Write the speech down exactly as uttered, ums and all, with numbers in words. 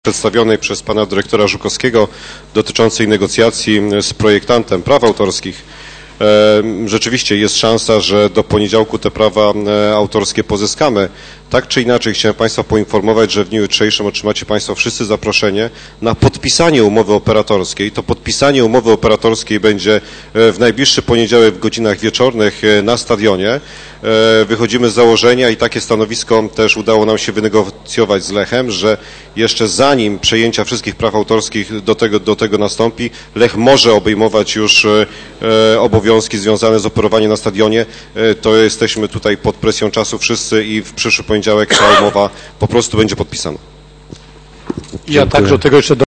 przedstawionej przez pana dyrektora Żukowskiego dotyczącej negocjacji z projektantem praw autorskich. Rzeczywiście jest szansa, że do poniedziałku te prawa autorskie pozyskamy. Tak czy inaczej chciałem Państwa poinformować, że w dniu jutrzejszym otrzymacie Państwo wszyscy zaproszenie na podpisanie umowy operatorskiej. To podpisanie umowy operatorskiej będzie w najbliższy poniedziałek w godzinach wieczornych na stadionie. Wychodzimy z założenia i takie stanowisko też udało nam się wynegocjować z Lechem, że jeszcze zanim przejęcia wszystkich praw autorskich do tego, do tego nastąpi, Lech może obejmować już obowiązki związane z operowaniem na stadionie. To jesteśmy tutaj pod presją czasu wszyscy i w przyszły poniedziałek ta umowa po prostu będzie podpisana. Ja także do tego jeszcze